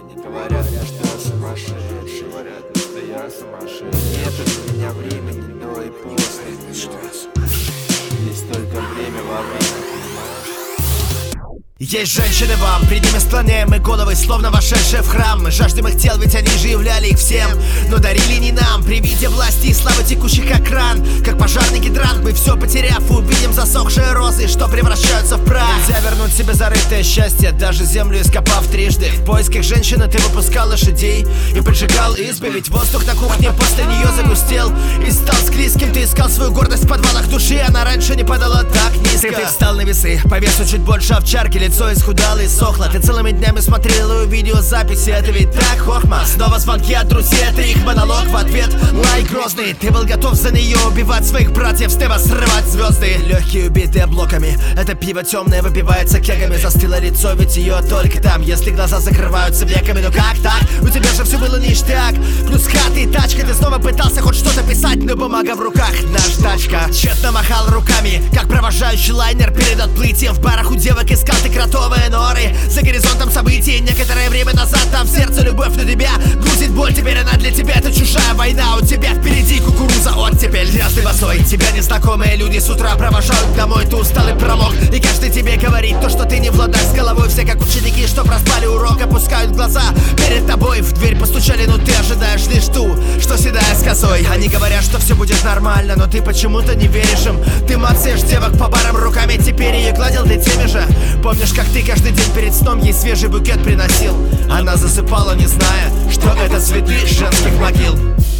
Говорят, что я сумасшедший, говорят, что я сумасшедший. Нет у меня времени до и после нее. Есть только время во время, понимаешь? Есть женщины вам, перед ними склоняем мы головы, словно вошедшие в храм. Мы жаждем их тел, ведь они же являли их всем, но дарили не нам. При виде власти и славы текущих как кран, как пожарный гидрант, мы все потеряв, увидим засохшие розы, что превращаются в прах. Нельзя вернуть себе зарытое счастье, даже землю ископав трижды. В поисках женщины ты выпускал лошадей и поджигал избы, ведь воздух на кухне после нее загустел и стал склизким. Ты искал свою гордость в подвалах души, она раньше не падала так низко. Ты встал на весы, по весу чуть больше овчарки, лицо исхудало и сохло. Ты целыми днями смотрел ее видеозаписи, это ведь так хохма. Снова звонки от друзей, это их монолог, в ответ лай грозный. Ты был готов за нее убивать своих братьев, с неба срывать звезды. Легкие убитые блоками, это пиво темное выпивается кегами. Застыло лицо, ведь ее только там, если глаза закрываются веками. Ну как так? У тебя же все было ништяк, плюс хаты и тачка. Ты снова пытался хоть что-то писать, но бумага в руках, наш тачка. Тщетно махал руками, как провожающий лайнер перед отплытием. В барах у девок искал ты кротовые норы, за горизонтом событий. Некоторое время назад там в сердце любовь, но тебя грузит боль. Теперь она для тебя, это чужая война. У тебя впереди кукуруза, оттепель, грязный босой. Тебя незнакомые люди с утра провожают домой. Ты устал и промок, и каждый тебе говорит то, что ты не в ладах с головой. Все как ученики, что проспали урок, опускают глаза перед тобой. В дверь постучали, но ты ожидаешь лишь ту, что седая с косой. Они говорят, что все будет нормально, но ты почему-то не веришь им. Ты мацаешь девок по барам руками, теперь ее гладил ты теми же. Помнишь, как ты каждый день перед сном ей свежий букет приносил? Она засыпала, не зная, что это цветы женских могил.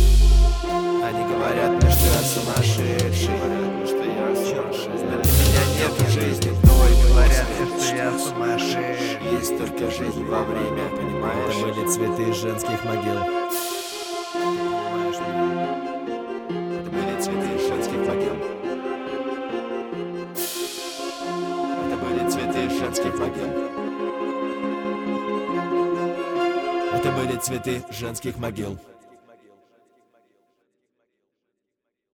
Они говорят мне, что я сумасшедший, говорят мне, что я сумасшедший. Для меня нет жизни до и говорят мне, что я сумасшедший. Есть только жизнь во время, понимаешь? Это были цветы женских могил. Это были цветы женских могил. Это были цветы женских могил. Это были цветы женских могил.